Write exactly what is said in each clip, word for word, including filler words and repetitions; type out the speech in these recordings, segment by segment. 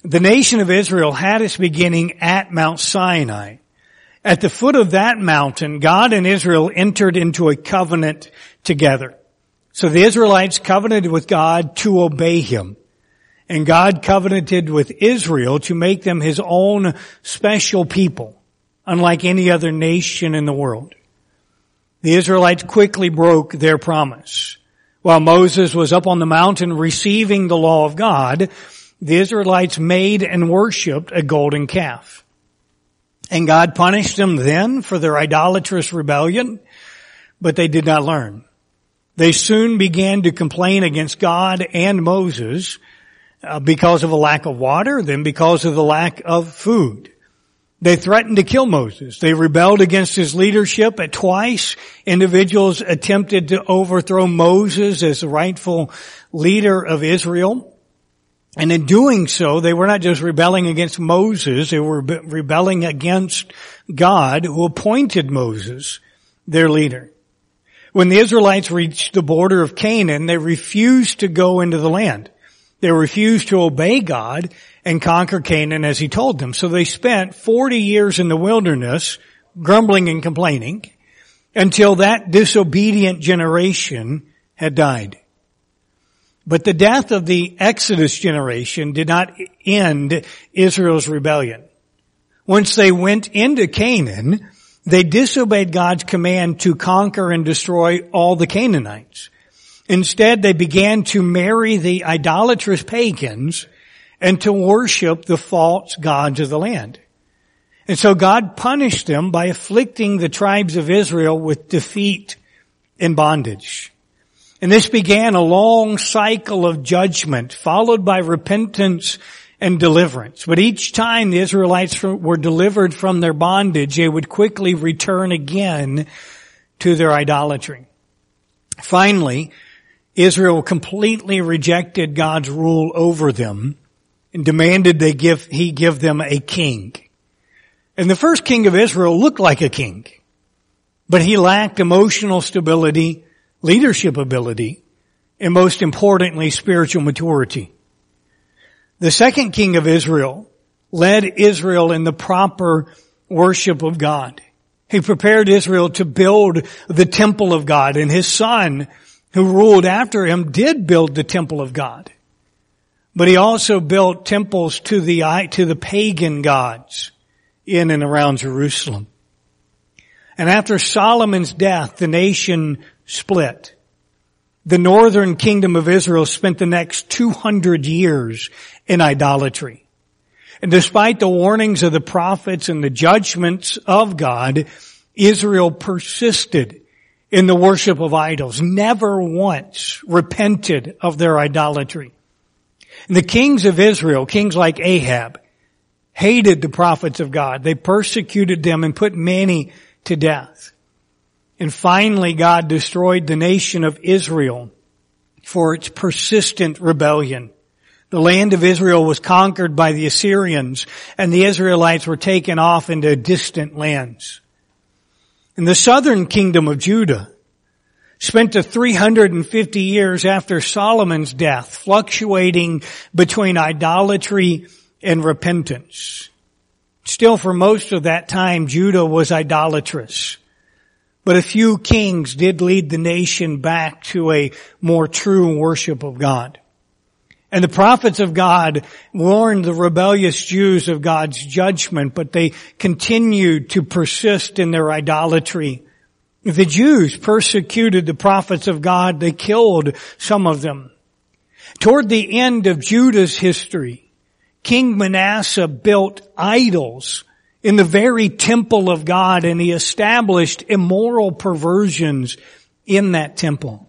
The nation of Israel had its beginning at Mount Sinai. At the foot of that mountain, God and Israel entered into a covenant together. So the Israelites covenanted with God to obey Him. And God covenanted with Israel to make them His own special people, unlike any other nation in the world. The Israelites quickly broke their promise. While Moses was up on the mountain receiving the law of God, the Israelites made and worshipped a golden calf. And God punished them then for their idolatrous rebellion, but they did not learn. They soon began to complain against God and Moses uh, because of a lack of water, then because of the lack of food. They threatened to kill Moses. They rebelled against his leadership. At twice, individuals attempted to overthrow Moses as the rightful leader of Israel. And in doing so, they were not just rebelling against Moses, they were rebelling against God, who appointed Moses their leader. When the Israelites reached the border of Canaan, they refused to go into the land. They refused to obey God and conquer Canaan as He told them. So they spent forty years in the wilderness, grumbling and complaining, until that disobedient generation had died. But the death of the Exodus generation did not end Israel's rebellion. Once they went into Canaan, they disobeyed God's command to conquer and destroy all the Canaanites. Instead, they began to marry the idolatrous pagans and to worship the false gods of the land. And so God punished them by afflicting the tribes of Israel with defeat and bondage. And this began a long cycle of judgment, followed by repentance and deliverance. But each time the Israelites were delivered from their bondage, they would quickly return again to their idolatry. Finally, Israel completely rejected God's rule over them and demanded they give, He give them a king. And the first king of Israel looked like a king, but he lacked emotional stability, leadership ability, and most importantly, spiritual maturity. The second king of Israel led Israel in the proper worship of God. He prepared Israel to build the temple of God, and his son, who ruled after him, did build the temple of God. But he also built temples to the to the pagan gods in and around Jerusalem. And after Solomon's death, the nation split. The northern kingdom of Israel spent the next two hundred years in idolatry. And despite the warnings of the prophets and the judgments of God, Israel persisted in the worship of idols, never once repented of their idolatry. And the kings of Israel, kings like Ahab, hated the prophets of God. They persecuted them and put many to death. And finally, God destroyed the nation of Israel for its persistent rebellion. The land of Israel was conquered by the Assyrians, and the Israelites were taken off into distant lands. And the southern kingdom of Judah spent the three hundred fifty years after Solomon's death fluctuating between idolatry and repentance. Still, for most of that time, Judah was idolatrous. But a few kings did lead the nation back to a more true worship of God. And the prophets of God warned the rebellious Jews of God's judgment, but they continued to persist in their idolatry. If the Jews persecuted the prophets of God, they killed some of them. Toward the end of Judah's history, King Manasseh built idols in the very temple of God, and he established immoral perversions in that temple.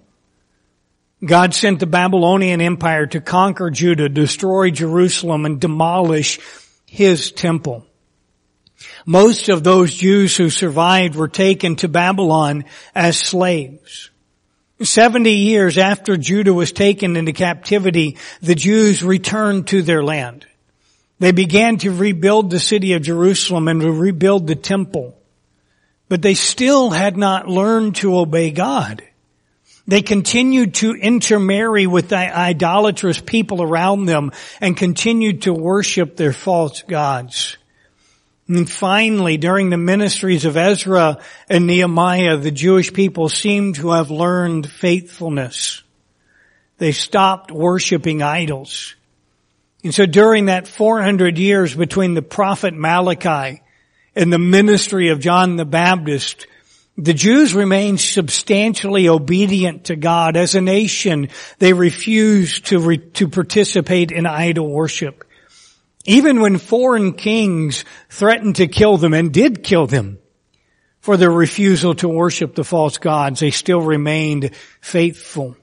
God sent the Babylonian Empire to conquer Judah, destroy Jerusalem, and demolish His temple. Most of those Jews who survived were taken to Babylon as slaves. Seventy years after Judah was taken into captivity, the Jews returned to their land. They began to rebuild the city of Jerusalem and to rebuild the temple. But they still had not learned to obey God. They continued to intermarry with the idolatrous people around them and continued to worship their false gods. And finally, during the ministries of Ezra and Nehemiah, the Jewish people seemed to have learned faithfulness. They stopped worshiping idols. And so during that four hundred years between the prophet Malachi and the ministry of John the Baptist, the Jews remained substantially obedient to God. As a nation, they refused to re- to participate in idol worship. Even when foreign kings threatened to kill them and did kill them for their refusal to worship the false gods, they still remained faithful.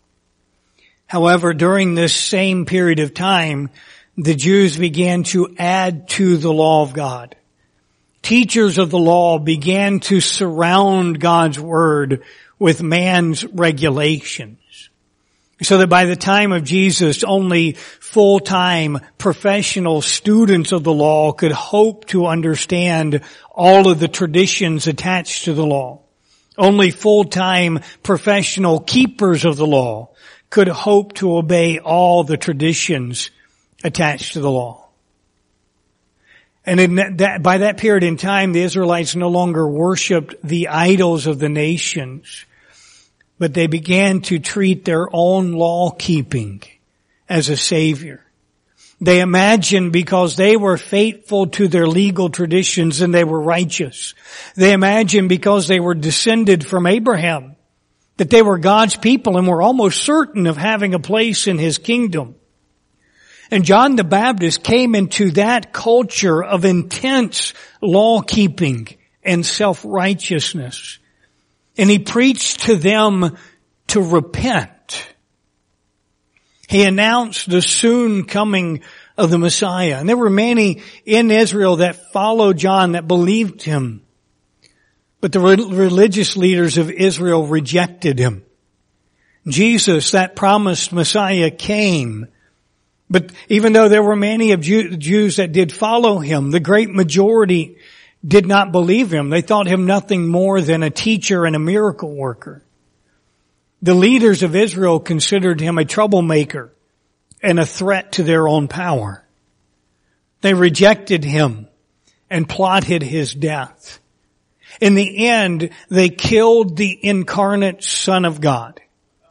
However, during this same period of time, the Jews began to add to the law of God. Teachers of the law began to surround God's word with man's regulations. So that by the time of Jesus, only full-time professional students of the law could hope to understand all of the traditions attached to the law. Only full-time professional keepers of the law could hope to obey all the traditions attached to the law. And in that, by that period in time, the Israelites no longer worshiped the idols of the nations, but they began to treat their own law-keeping as a savior. They imagined because they were faithful to their legal traditions and they were righteous. They imagined because they were descended from Abraham that they were God's people and were almost certain of having a place in His kingdom. And John the Baptist came into that culture of intense law-keeping and self-righteousness. And he preached to them to repent. He announced the soon coming of the Messiah. And there were many in Israel that followed John, that believed him. But the religious leaders of Israel rejected him. Jesus, that promised Messiah, came. But even though there were many of Jew, Jews that did follow him, the great majority did not believe him. They thought him nothing more than a teacher and a miracle worker. The leaders of Israel considered him a troublemaker and a threat to their own power. They rejected him and plotted his death. In the end, they killed the incarnate Son of God.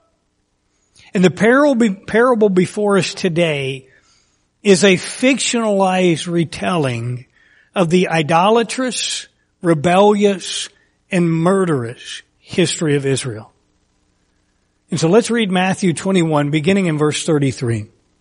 And the parable before us today is a fictionalized retelling of the idolatrous, rebellious, and murderous history of Israel. And so let's read Matthew twenty-one, beginning in verse thirty-three.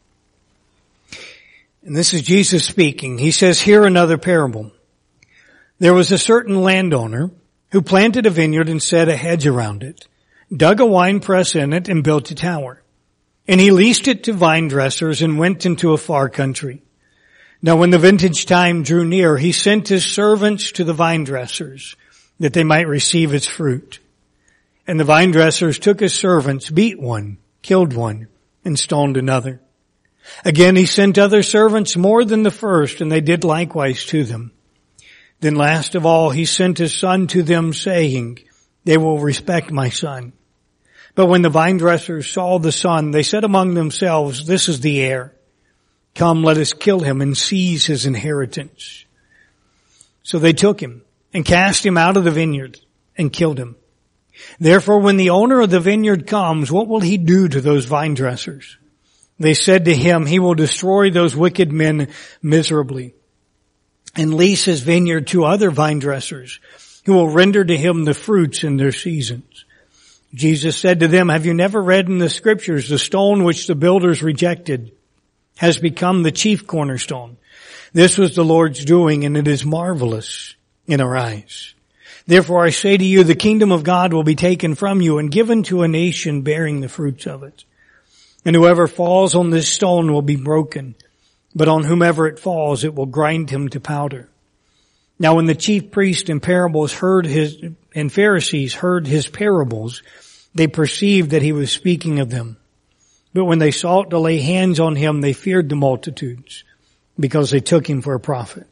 And this is Jesus speaking. He says, "Hear another parable. There was a certain landowner who planted a vineyard and set a hedge around it, dug a wine press in it, and built a tower. And he leased it to vine dressers and went into a far country. Now when the vintage time drew near, he sent his servants to the vine dressers that they might receive its fruit. And the vine dressers took his servants, beat one, killed one, and stoned another. Again he sent other servants more than the first, and they did likewise to them. Then last of all he sent his son to them, saying, They will respect my son. But when the vine dressers saw the son, they said among themselves, This is the heir. Come, let us kill him and seize his inheritance. So they took him and cast him out of the vineyard and killed him. Therefore, when the owner of the vineyard comes, what will he do to those vine dressers? They said to him, He will destroy those wicked men miserably and lease his vineyard to other vine dressers who will render to him the fruits in their seasons. Jesus said to them, Have you never read in the scriptures, the stone which the builders rejected has become the chief cornerstone? This was the Lord's doing, and it is marvelous in our eyes. Therefore I say to you, the kingdom of God will be taken from you and given to a nation bearing the fruits of it. And whoever falls on this stone will be broken, but on whomever it falls, it will grind him to powder. Now when the chief priests and parables heard his, and Pharisees heard his parables, they perceived that he was speaking of them. But when they sought to lay hands on him, they feared the multitudes, because they took him for a prophet.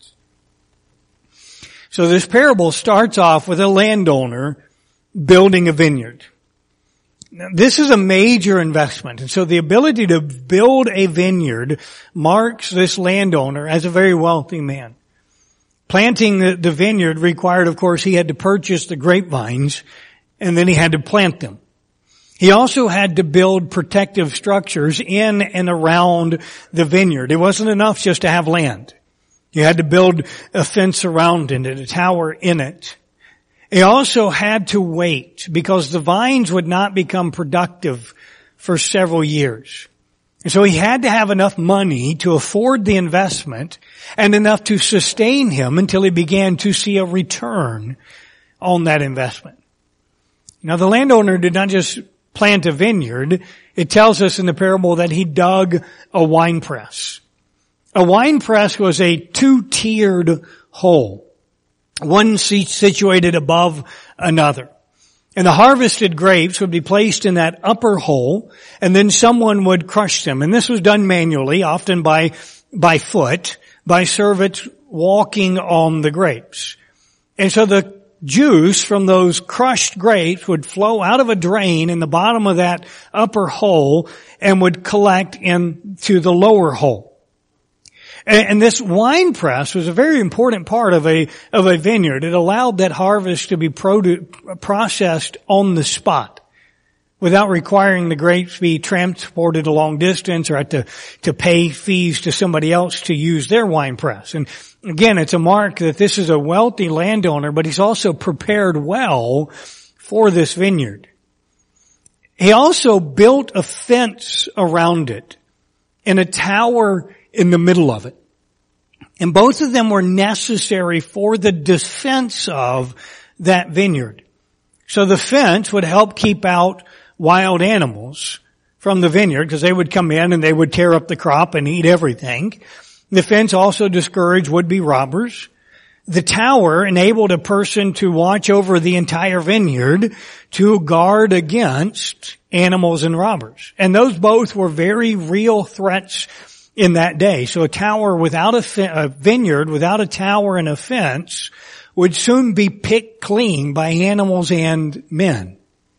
So this parable starts off with a landowner building a vineyard. Now, this is a major investment. And so the ability to build a vineyard marks this landowner as a very wealthy man. Planting the, the vineyard required, of course, he had to purchase the grapevines and then he had to plant them. He also had to build protective structures in and around the vineyard. It wasn't enough just to have land. You had to build a fence around it, a tower in it. He also had to wait because the vines would not become productive for several years. And so he had to have enough money to afford the investment and enough to sustain him until he began to see a return on that investment. Now the landowner did not just plant a vineyard. It tells us in the parable that he dug a wine press. A wine press was a two-tiered hole, one situated above another. And the harvested grapes would be placed in that upper hole, and then someone would crush them. And this was done manually, often by, by foot, by servants walking on the grapes. And so the juice from those crushed grapes would flow out of a drain in the bottom of that upper hole and would collect into the lower hole. And this wine press was a very important part of a, of a vineyard. It allowed that harvest to be produ- processed on the spot without requiring the grapes be transported a long distance or had to, to pay fees to somebody else to use their wine press. And again, it's a mark that this is a wealthy landowner, but he's also prepared well for this vineyard. He also built a fence around it and a tower in the middle of it. And both of them were necessary for the defense of that vineyard. So the fence would help keep out wild animals from the vineyard because they would come in and they would tear up the crop and eat everything. The fence also discouraged would-be robbers. The tower enabled a person to watch over the entire vineyard to guard against animals and robbers. And those both were very real threats in that day. So a tower without a, fi- a vineyard, without a tower and a fence, would soon be picked clean by animals and men.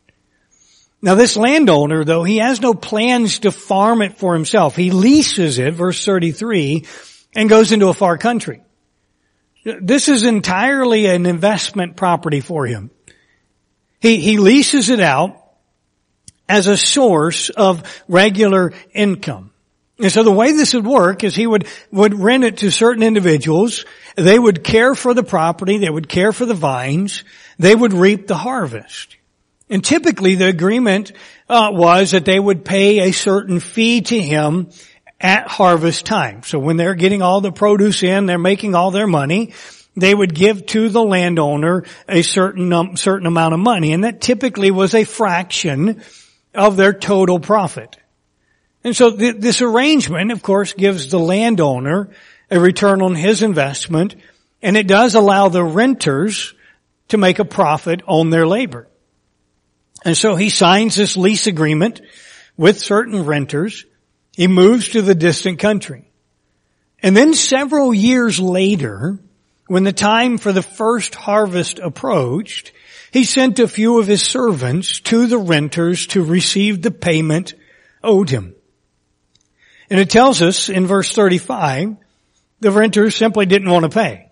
Now this landowner, though, he has no plans to farm it for himself. He leases it, verse thirty-three, and goes into a far country. This is entirely an investment property for him. He, he leases it out as a source of regular income. And so the way this would work is he would, would rent it to certain individuals. They would care for the property. They would care for the vines. They would reap the harvest. And typically the agreement uh, was that they would pay a certain fee to him at harvest time. So when they're getting all the produce in, they're making all their money, they would give to the landowner a certain um, certain amount of money. And that typically was a fraction of their total profit. And so th- this arrangement, of course, gives the landowner a return on his investment, and it does allow the renters to make a profit on their labor. And so he signs this lease agreement with certain renters. He moves to the distant country. And then several years later, when the time for the first harvest approached, he sent a few of his servants to the renters to receive the payment owed him. And it tells us in verse thirty-five, the renters simply didn't want to pay.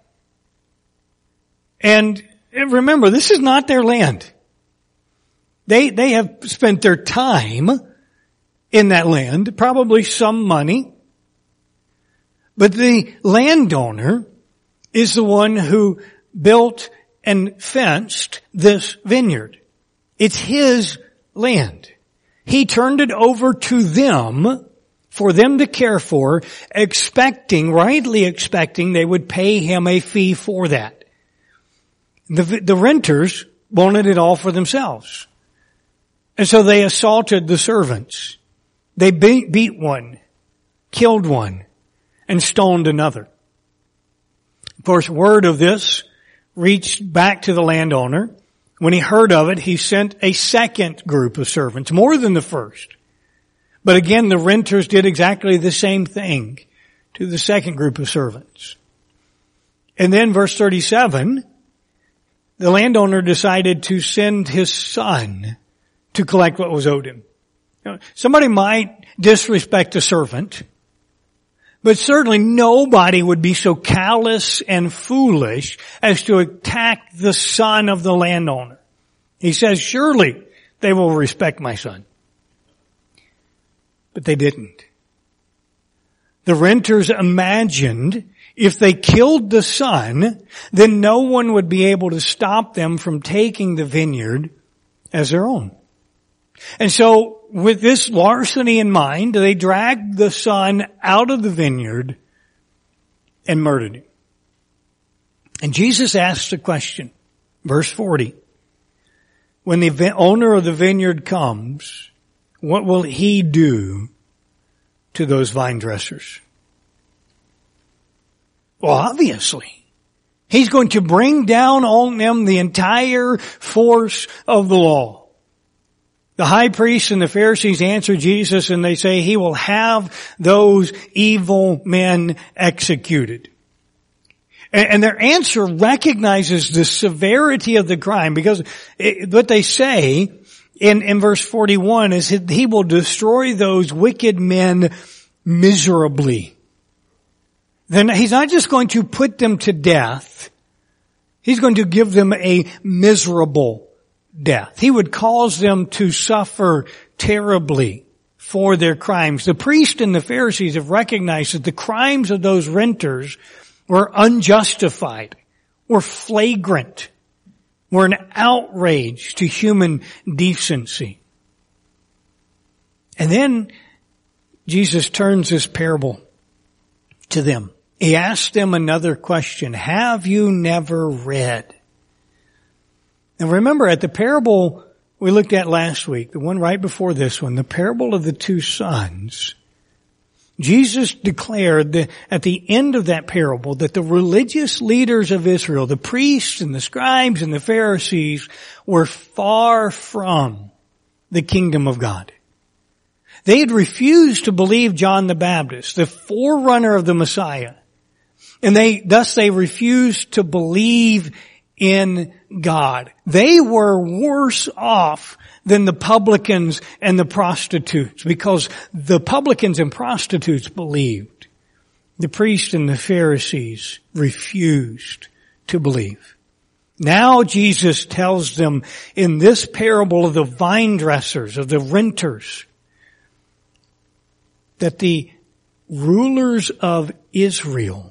And remember, this is not their land. They, they have spent their time in that land, probably some money. But the landowner is the one who built and fenced this vineyard. It's his land. He turned it over to them for them to care for, expecting, rightly expecting they would pay him a fee for that. The, the renters wanted it all for themselves. And so they assaulted the servants. They beat, beat one, killed one, and stoned another. Of course, word of this reached back to the landowner. When he heard of it, he sent a second group of servants, more than the first. But again, the renters did exactly the same thing to the second group of servants. And then verse thirty-seven, the landowner decided to send his son to collect what was owed him. Somebody might disrespect a servant, but certainly nobody would be so callous and foolish as to attack the son of the landowner. He says, surely they will respect my son. But they didn't. The renters imagined if they killed the son, then no one would be able to stop them from taking the vineyard as their own. And so, with this larceny in mind, they dragged the son out of the vineyard and murdered him. And Jesus asks a question, verse forty. When the owner of the vineyard comes, what will he do to those vine dressers? Well, obviously, he's going to bring down on them the entire force of the law. The high priests and the Pharisees answer Jesus and they say he will have those evil men executed. And their answer recognizes the severity of the crime, because it, what they say in, in verse forty-one is that he will destroy those wicked men miserably. Then he's not just going to put them to death. He's going to give them a miserable death. He would cause them to suffer terribly for their crimes. The priests and the Pharisees have recognized that the crimes of those renters were unjustified, were flagrant, were an outrage to human decency. And then Jesus turns this parable to them. He asks them another question. Have you never read? And remember, at the parable we looked at last week, the one right before this one, the parable of the two sons, Jesus declared that at the end of that parable that the religious leaders of Israel, the priests and the scribes and the Pharisees, were far from the kingdom of God. They had refused to believe John the Baptist, the forerunner of the Messiah. And they, thus they refused to believe in God. They were worse off than the publicans and the prostitutes, because the publicans and prostitutes believed. The priests and the Pharisees refused to believe. Now Jesus tells them in this parable of the vine dressers, of the renters, that the rulers of Israel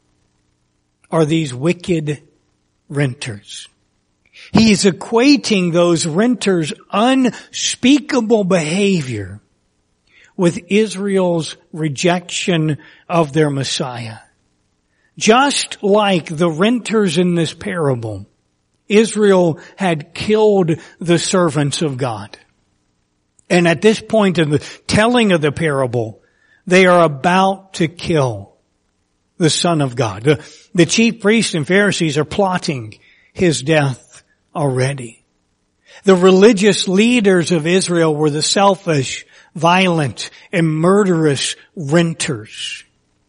are these wicked renters. He is equating those renters' unspeakable behavior with Israel's rejection of their Messiah. Just like the renters in this parable, Israel had killed the servants of God. And at this point in the telling of the parable, they are about to kill the Son of God. The, the chief priests and Pharisees are plotting his death already. The religious leaders of Israel were the selfish, violent, and murderous renters.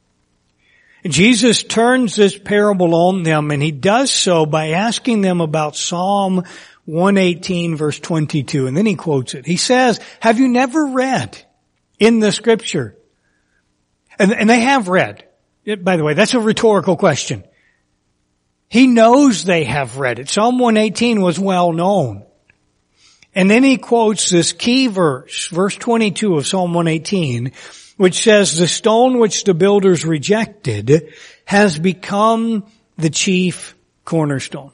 Jesus turns this parable on them, and he does so by asking them about Psalm one eighteen verse twenty-two, and then he quotes it. He says, have you never read in the scripture? And, and they have read. By the way, that's a rhetorical question. He knows they have read it. Psalm one eighteen was well known. And then he quotes this key verse, verse twenty-two of Psalm one eighteen, which says, the stone which the builders rejected has become the chief cornerstone.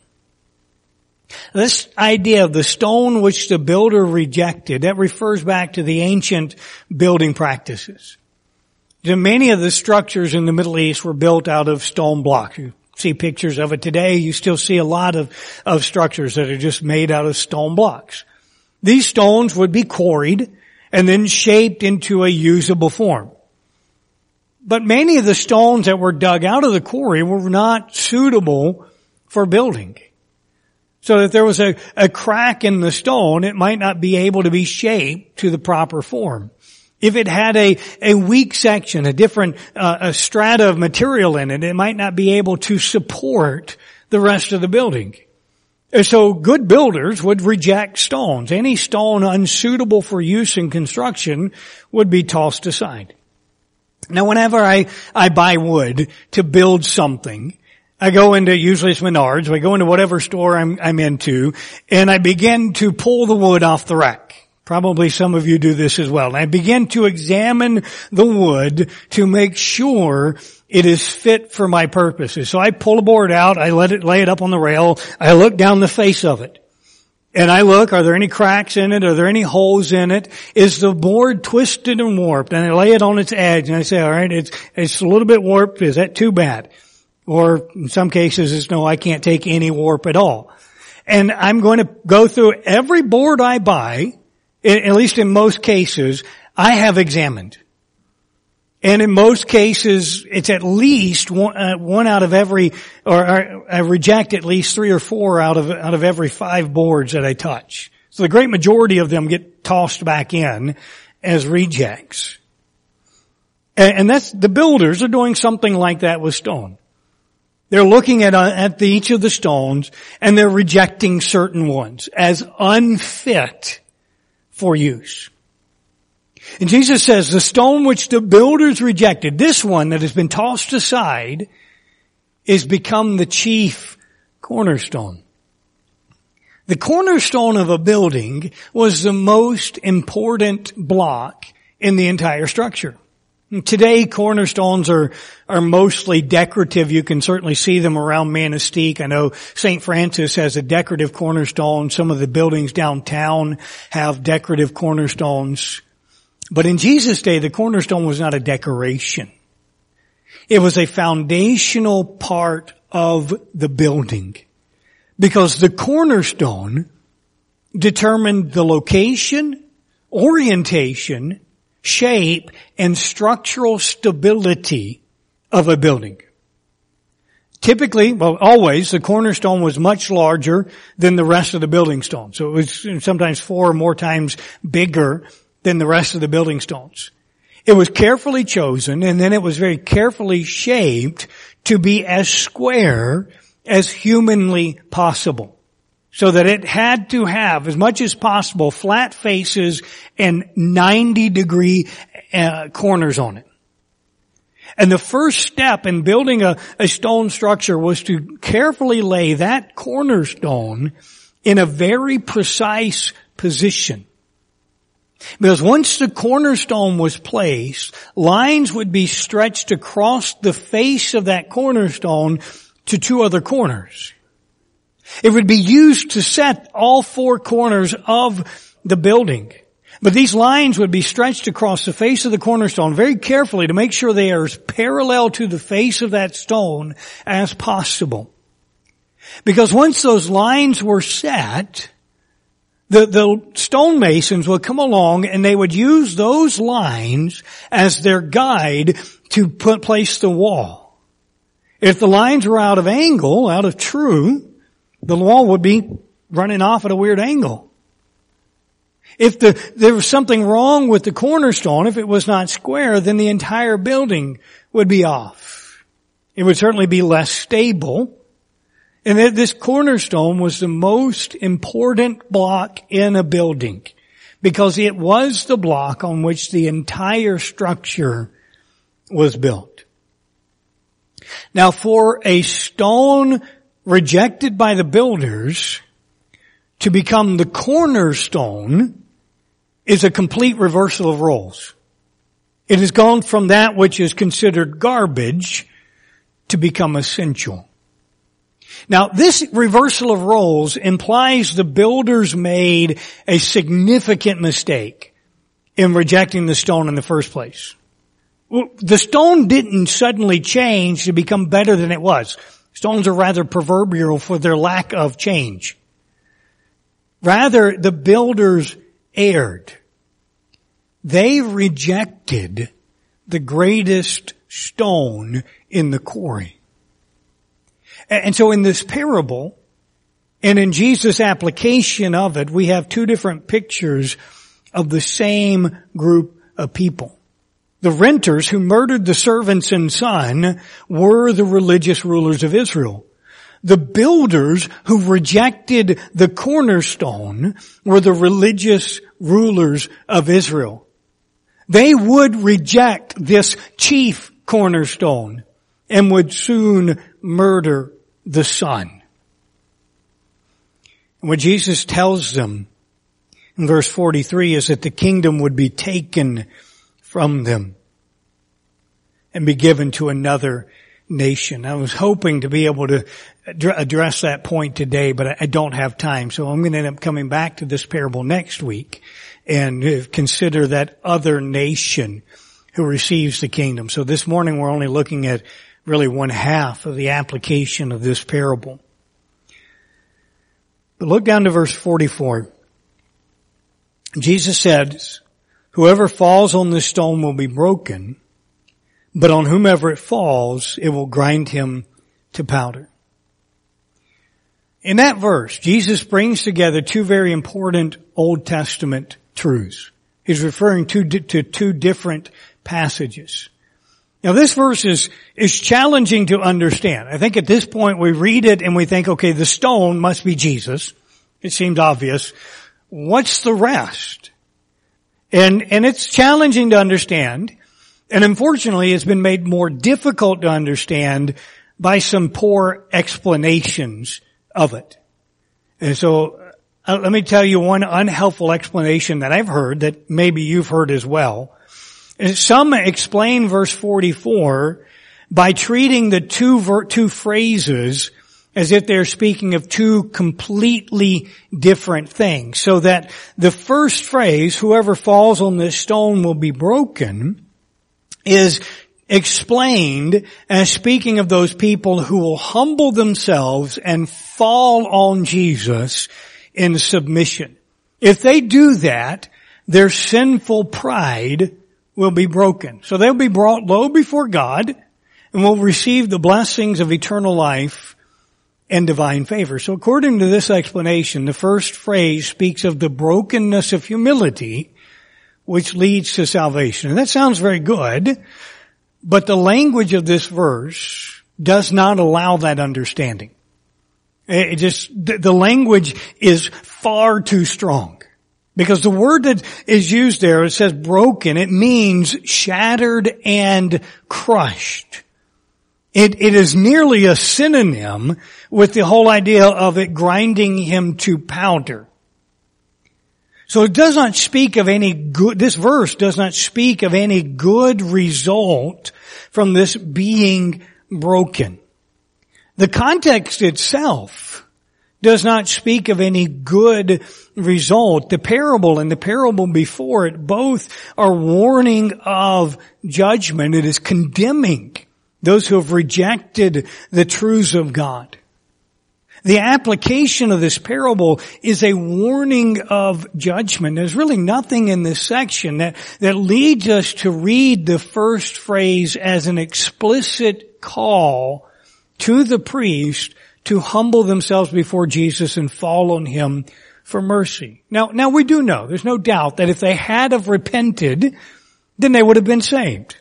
This idea of the stone which the builder rejected, that refers back to the ancient building practices. Many of the structures in the Middle East were built out of stone blocks. You see pictures of it today. You still see a lot of, of structures that are just made out of stone blocks. These stones would be quarried and then shaped into a usable form. But many of the stones that were dug out of the quarry were not suitable for building. So that there was a, a crack in the stone, it might not be able to be shaped to the proper form. If it had a, a weak section, a different uh, a strata of material in it, it might not be able to support the rest of the building. And so good builders would reject stones. Any stone unsuitable for use in construction would be tossed aside. Now whenever I, I buy wood to build something, I go into, usually it's Menards, I go into whatever store I'm, I'm into, and I begin to pull the wood off the rack. Probably some of you do this as well. And I begin to examine the wood to make sure it is fit for my purposes. So I pull a board out, I let it, lay it up on the rail, I look down the face of it. And I look, are there any cracks in it? Are there any holes in it? Is the board twisted and warped? And I lay it on its edge and I say, all right, it's, it's a little bit warped. Is that too bad? Or in some cases it's no, I can't take any warp at all. And I'm going to go through every board I buy, at least in most cases, I have examined. And in most cases, it's at least one, uh, one out of every, or, or I reject at least three or four out of, out of every five boards that I touch. So the great majority of them get tossed back in as rejects. And, and that's, the builders are doing something like that with stone. They're looking at, uh, at the, each of the stones and they're rejecting certain ones as unfit for use. And Jesus says, the stone which the builders rejected, this one that has been tossed aside, is become the chief cornerstone. The cornerstone of a building was the most important block in the entire structure. Today, cornerstones are, are mostly decorative. You can certainly see them around Manistee. I know Saint Francis has a decorative cornerstone. Some of the buildings downtown have decorative cornerstones. But in Jesus' day, the cornerstone was not a decoration. It was a foundational part of the building. Because the cornerstone determined the location, orientation, shape, and structural stability of a building. Typically, well, always, the cornerstone was much larger than the rest of the building stones. So it was sometimes four or more times bigger than the rest of the building stones. It was carefully chosen, and then it was very carefully shaped to be as square as humanly possible. So that it had to have, as much as possible, flat faces and ninety degree uh, corners on it. And the first step in building a, a stone structure was to carefully lay that cornerstone in a very precise position. Because once the cornerstone was placed, lines would be stretched across the face of that cornerstone to two other corners. It would be used to set all four corners of the building. But these lines would be stretched across the face of the cornerstone very carefully to make sure they are as parallel to the face of that stone as possible. Because once those lines were set, The, the stonemasons would come along and they would use those lines as their guide to put, place the wall. If the lines were out of angle, out of true, the wall would be running off at a weird angle. If the, there was something wrong with the cornerstone, if it was not square, then the entire building would be off. It would certainly be less stable. And this cornerstone was the most important block in a building because it was the block on which the entire structure was built. Now, for a stone rejected by the builders to become the cornerstone is a complete reversal of roles. It has gone from that which is considered garbage to become essential. Now, this reversal of roles implies the builders made a significant mistake in rejecting the stone in the first place. The stone didn't suddenly change to become better than it was. Stones are rather proverbial for their lack of change. Rather, the builders erred. They rejected the greatest stone in the quarry. And so in this parable, and in Jesus' application of it, we have two different pictures of the same group of people. The renters who murdered the servants and son were the religious rulers of Israel. The builders who rejected the cornerstone were the religious rulers of Israel. They would reject this chief cornerstone and would soon murder the Son. And what Jesus tells them in verse forty-three is that the kingdom would be taken from them and be given to another nation. I was hoping to be able to address that point today, but I don't have time. So I'm going to end up coming back to this parable next week and consider that other nation who receives the kingdom. So this morning we're only looking at really one half of the application of this parable. But look down to verse forty-four. Jesus said, whoever falls on this stone will be broken, but on whomever it falls, it will grind him to powder. In that verse, Jesus brings together two very important Old Testament truths. He's referring to, to two different passages. Now this verse is, is challenging to understand. I think at this point we read it and we think, okay, the stone must be Jesus. It seems obvious. What's the rest? And, and it's challenging to understand. And unfortunately, it's been made more difficult to understand by some poor explanations of it. And so, uh, let me tell you one unhelpful explanation that I've heard that maybe you've heard as well. Some explain verse forty-four by treating the two ver- two phrases as if they're speaking of two completely different things. So that the first phrase, whoever falls on this stone will be broken, is explained as speaking of those people who will humble themselves and fall on Jesus in submission. If they do that, their sinful pride will be broken. So they'll be brought low before God and will receive the blessings of eternal life and divine favor. So according to this explanation, the first phrase speaks of the brokenness of humility, which leads to salvation. And that sounds very good, but the language of this verse does not allow that understanding. It just, the language is far too strong. Because the word that is used there, it says broken, it means shattered and crushed. It, it is nearly a synonym with the whole idea of it grinding him to powder. So it does not speak of any good, this verse does not speak of any good result from this being broken. The context itself does not speak of any good result. The parable and the parable before it both are warning of judgment. It is condemning those who have rejected the truths of God. The application of this parable is a warning of judgment. There's really nothing in this section that, that leads us to read the first phrase as an explicit call to the priest to humble themselves before Jesus and fall on him for mercy. Now, now we do know, there's no doubt that if they had have repented, then they would have been saved.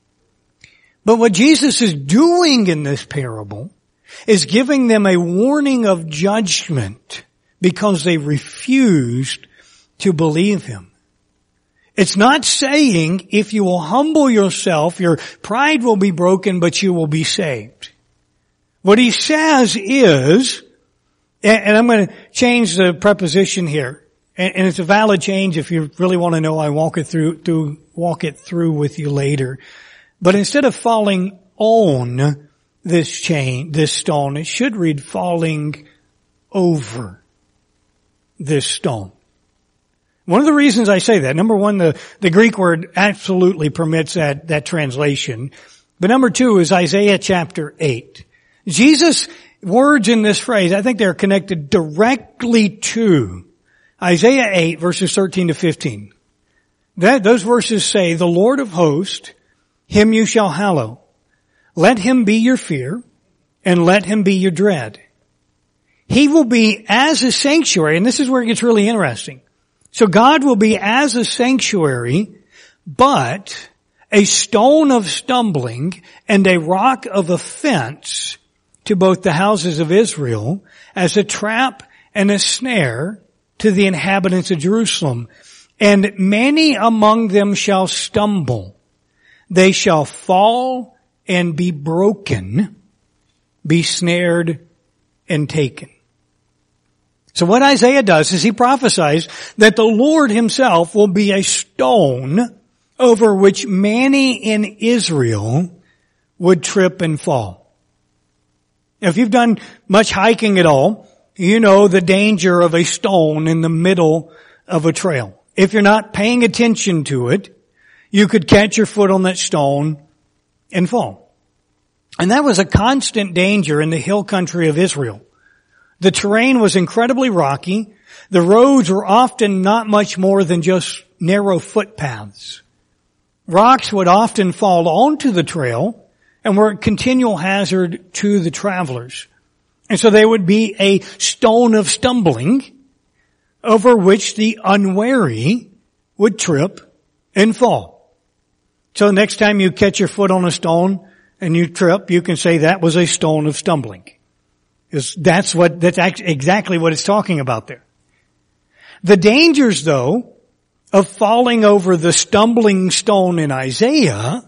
But what Jesus is doing in this parable is giving them a warning of judgment because they refused to believe him. It's not saying if you will humble yourself, your pride will be broken, but you will be saved. What he says is, and I'm going to change the preposition here, and it's a valid change. If you really want to know, I walk it through, through walk it through with you later. But instead of falling on this chain, this stone, it should read falling over this stone. One of the reasons I say that, number one, the, the Greek word absolutely permits that, that translation. But number two is Isaiah chapter eight. Jesus' words in this phrase, I think they're connected directly to Isaiah eight verses thirteen to fifteen. That, those verses say, the Lord of hosts, him you shall hallow. Let him be your fear, and let him be your dread. He will be as a sanctuary, and this is where it gets really interesting. So God will be as a sanctuary, but a stone of stumbling and a rock of offense to both the houses of Israel as a trap and a snare to the inhabitants of Jerusalem. And many among them shall stumble. They shall fall and be broken, be snared and taken. So what Isaiah does is he prophesies that the Lord himself will be a stone over which many in Israel would trip and fall. If you've done much hiking at all, you know the danger of a stone in the middle of a trail. If you're not paying attention to it, you could catch your foot on that stone and fall. And that was a constant danger in the hill country of Israel. The terrain was incredibly rocky. The roads were often not much more than just narrow footpaths. Rocks would often fall onto the trail and were a continual hazard to the travelers. And so they would be a stone of stumbling over which the unwary would trip and fall. So next time you catch your foot on a stone and you trip, you can say that was a stone of stumbling. Because that's what, that's exactly what it's talking about there. The dangers, though, of falling over the stumbling stone in Isaiah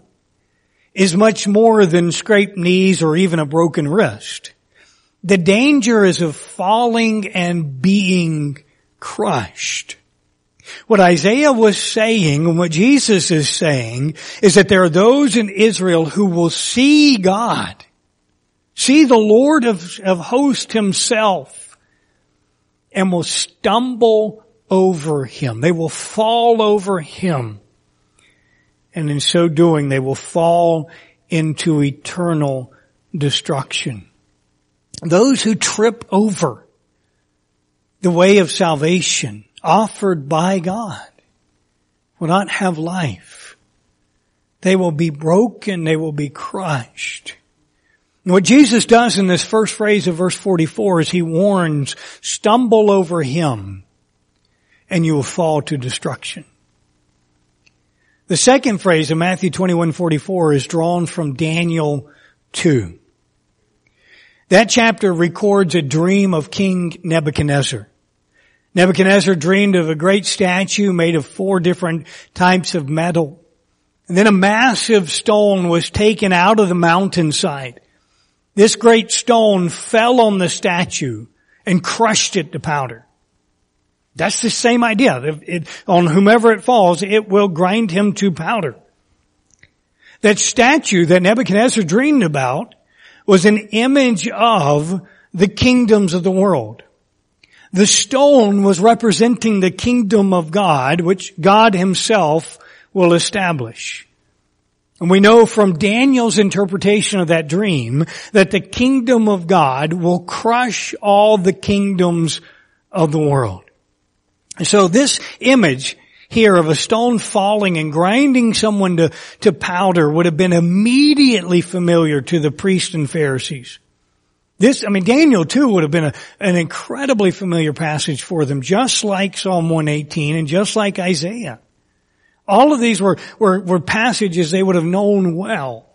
is much more than scraped knees or even a broken wrist. The danger is of falling and being crushed. What Isaiah was saying and what Jesus is saying is that there are those in Israel who will see God, see the Lord of, of hosts himself, and will stumble over him. They will fall over him. And in so doing, they will fall into eternal destruction. Those who trip over the way of salvation offered by God will not have life. They will be broken. They will be crushed. And what Jesus does in this first phrase of verse forty-four is he warns, stumble over him and you will fall to destruction. The second phrase of Matthew twenty-one forty-four is drawn from Daniel two. That chapter records a dream of King Nebuchadnezzar. Nebuchadnezzar dreamed of a great statue made of four different types of metal. And then a massive stone was taken out of the mountainside. This great stone fell on the statue and crushed it to powder. That's the same idea. It, it, on whomever it falls, it will grind him to powder. That statue that Nebuchadnezzar dreamed about was an image of the kingdoms of the world. The stone was representing the kingdom of God, which God himself will establish. And we know from Daniel's interpretation of that dream that the kingdom of God will crush all the kingdoms of the world. And so this image here of a stone falling and grinding someone to, to powder would have been immediately familiar to the priests and Pharisees. This, I mean, Daniel two would have been a, an incredibly familiar passage for them, just like Psalm one eighteen and just like Isaiah. All of these were, were, were passages they would have known well.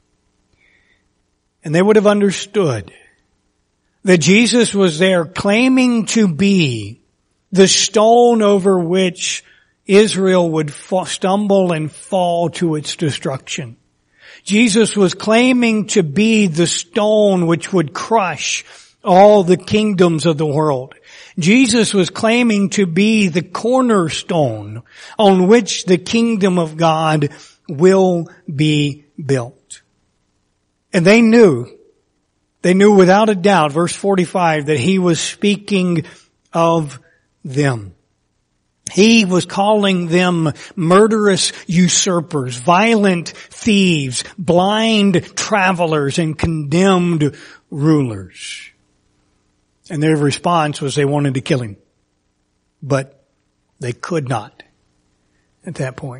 And they would have understood that Jesus was there claiming to be the stone over which Israel would fall, stumble and fall to its destruction. Jesus was claiming to be the stone which would crush all the kingdoms of the world. Jesus was claiming to be the cornerstone on which the kingdom of God will be built. And they knew, they knew without a doubt, verse forty-five, that he was speaking of them. He was calling them murderous usurpers, violent thieves, blind travelers, and condemned rulers. And their response was they wanted to kill him. But they could not at that point.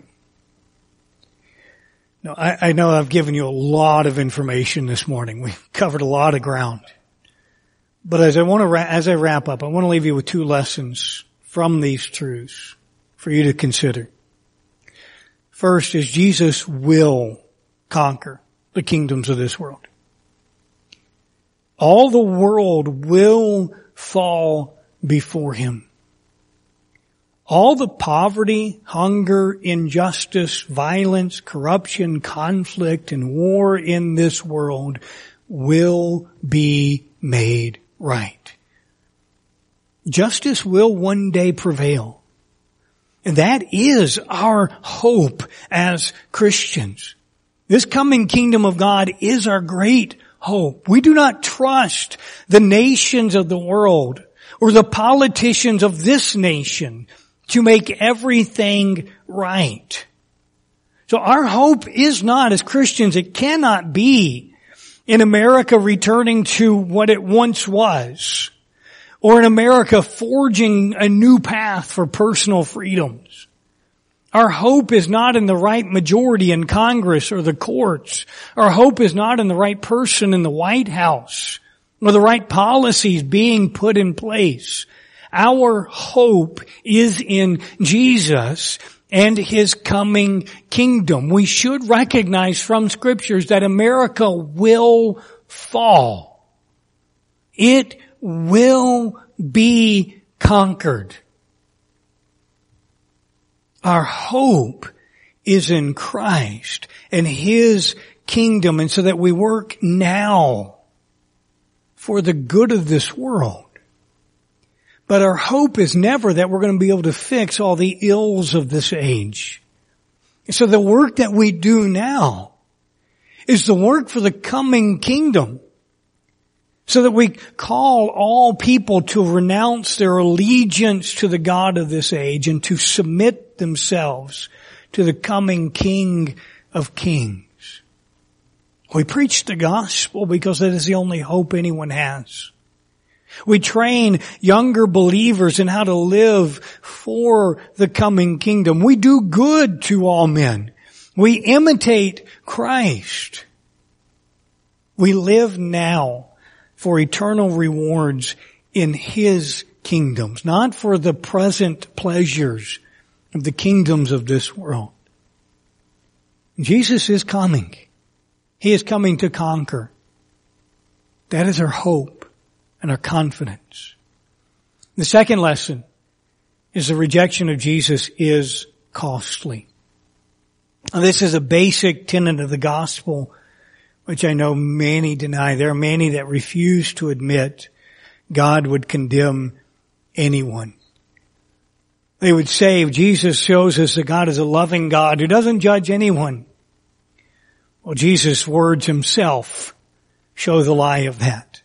Now, I, I know I've given you a lot of information this morning. We've covered a lot of ground. But as I want to, as I wrap up, I want to leave you with two lessons from these truths for you to consider. First is Jesus will conquer the kingdoms of this world. All the world will fall before him. All the poverty, hunger, injustice, violence, corruption, conflict, and war in this world will be made right. Justice will one day prevail. And that is our hope as Christians. This coming kingdom of God is our great hope. We do not trust the nations of the world or the politicians of this nation to make everything right. So our hope is not, as Christians, it cannot be in America returning to what it once was, or in America forging a new path for personal freedoms. Our hope is not in the right majority in Congress or the courts. Our hope is not in the right person in the White House or the right policies being put in place. Our hope is in Jesus and His coming kingdom. We should recognize from Scriptures that America will fall. It will be conquered. Our hope is in Christ and His kingdom, and so that we work now for the good of this world. But our hope is never that we're going to be able to fix all the ills of this age. So the work that we do now is the work for the coming kingdom, so that we call all people to renounce their allegiance to the God of this age and to submit themselves to the coming King of Kings. We preach the gospel because that is the only hope anyone has. We train younger believers in how to live for the coming kingdom. We do good to all men. We imitate Christ. We live now for eternal rewards in His kingdoms, not for the present pleasures of the kingdoms of this world. Jesus is coming. He is coming to conquer. That is our hope and our confidence. The second lesson is the rejection of Jesus is costly. Now, this is a basic tenet of the gospel, which I know many deny. There are many that refuse to admit God would condemn anyone. They would say Jesus shows us that God is a loving God who doesn't judge anyone. Well, Jesus' words Himself show the lie of that.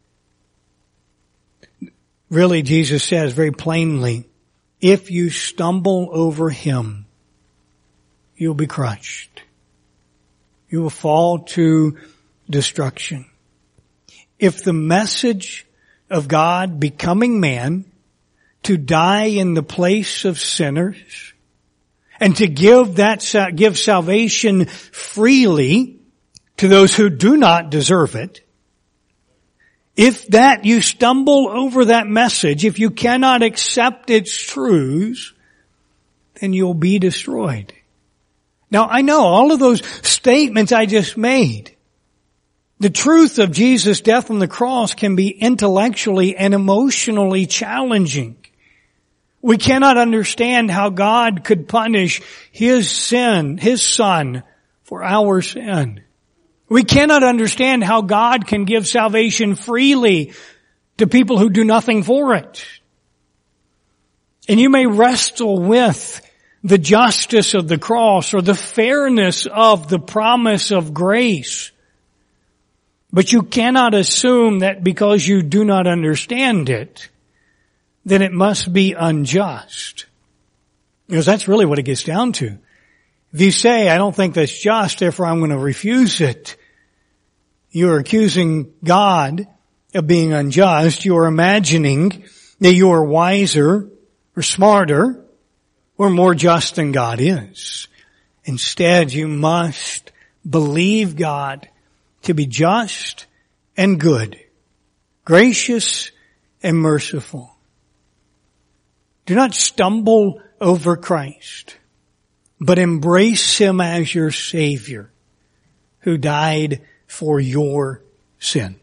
Really, Jesus says very plainly, if you stumble over Him, you'll be crushed. You will fall to destruction. If the message of God becoming man to die in the place of sinners and to give that, give salvation freely to those who do not deserve it, if that you stumble over that message, if you cannot accept its truths, then you'll be destroyed. Now, I know all of those statements I just made. The truth of Jesus' death on the cross can be intellectually and emotionally challenging. We cannot understand how God could punish His sin, His Son, for our sin. We cannot understand how God can give salvation freely to people who do nothing for it. And you may wrestle with the justice of the cross or the fairness of the promise of grace. But you cannot assume that because you do not understand it, then it must be unjust. Because that's really what it gets down to. If you say, I don't think that's just, therefore I'm going to refuse it, you are accusing God of being unjust. You are imagining that you are wiser or smarter or more just than God is. Instead, you must believe God to be just and good, gracious and merciful. Do not stumble over Christ, but embrace Him as your Savior who died for your sin.